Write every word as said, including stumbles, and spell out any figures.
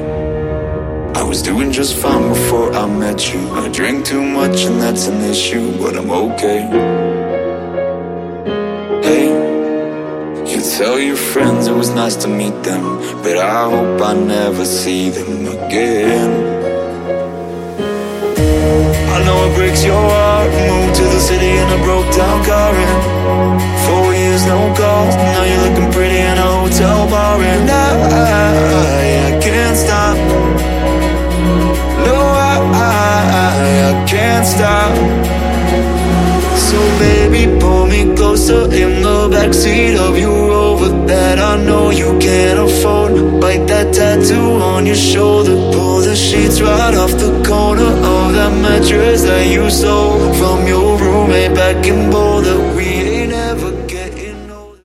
I was doing just fine before I met you. I drink too much and that's an issue, but I'm okay. Hey, you tell your friends it was nice to meet them, but I hope I never see them again. I know it breaks your heart. Moved to the city in a broke down car, and four years no calls. Now you're looking pretty in a hotel bar, and I, I, I can't stop. No, I, I, I can't stop. So baby, pull me closer in the backseat of your Rover that I know you can't afford. Bite that tattoo on your shoulder. Pull the sheets right off the corner of that mattress that you stole from your roommate back in Boulder. We